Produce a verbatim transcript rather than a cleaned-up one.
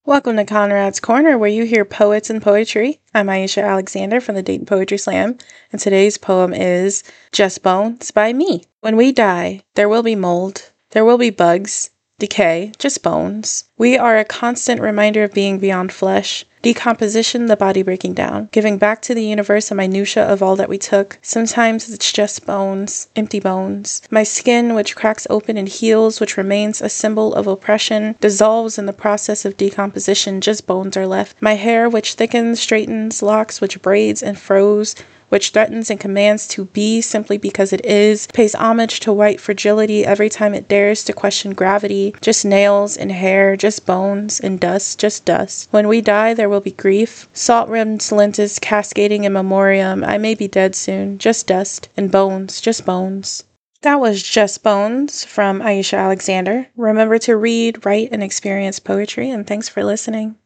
Welcome to Conrad's Corner, where you hear poets and poetry. I'm Aisha Alexander from the Dayton Poetry Slam, and today's poem is Just Bones by me. When we die, there will be mold, there will be bugs, decay, just bones. We are a constant reminder of being beyond flesh, decomposition, the body breaking down, giving back to the universe a minutia of all that we took. Sometimes it's just bones, empty bones. My skin, which cracks open and heals, which remains a symbol of oppression, dissolves in the process of decomposition, just bones are left. My hair, which thickens, straightens, locks, which braids and froze, which threatens and commands to be simply because it is, pays homage to white fragility every time it dares to question gravity, just nails and hair, just bones and dust, just dust. When we die, there will be grief, salt-rimmed lenses cascading in memoriam. I may be dead soon, just dust, and bones, just bones. That was Just Bones from Aisha Alexander. Remember to read, write, and experience poetry, and thanks for listening.